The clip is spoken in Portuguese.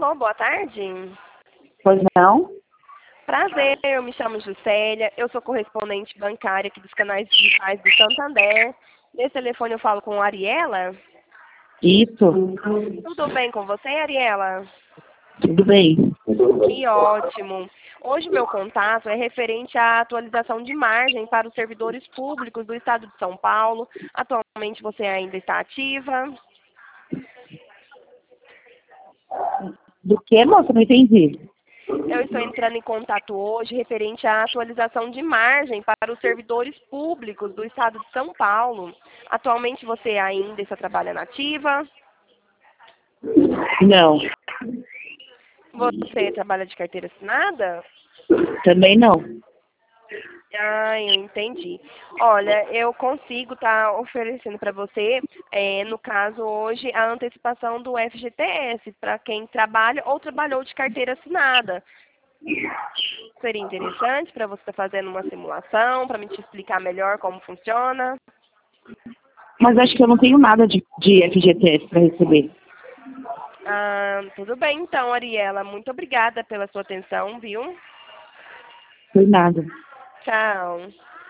Alô, boa tarde. Pois não? Prazer, eu me chamo Juscelia, eu sou correspondente bancária aqui dos canais digitais do Santander. Nesse telefone eu falo com a Ariela. Isso. Tudo bem com você, Ariela? Tudo bem. Que ótimo. Hoje meu contato é referente à atualização de margem para os servidores públicos do Estado de São Paulo. Atualmente você ainda está ativa? Do que, moça? Não entendi. Eu estou entrando em contato hoje referente à atualização de margem para os servidores públicos do Estado de São Paulo. Atualmente você ainda está trabalhando ativa? Não. Você trabalha de carteira assinada? Também não. Ah, eu entendi. Olha, eu consigo estar oferecendo para você, no caso hoje, a antecipação do FGTS para quem trabalha ou trabalhou de carteira assinada. Seria interessante para você estar fazendo uma simulação, para me te explicar melhor como funciona. Mas acho que eu não tenho nada de FGTS para receber. Ah, tudo bem então, Ariela. Muito obrigada pela sua atenção, viu? Foi nada. Tchau.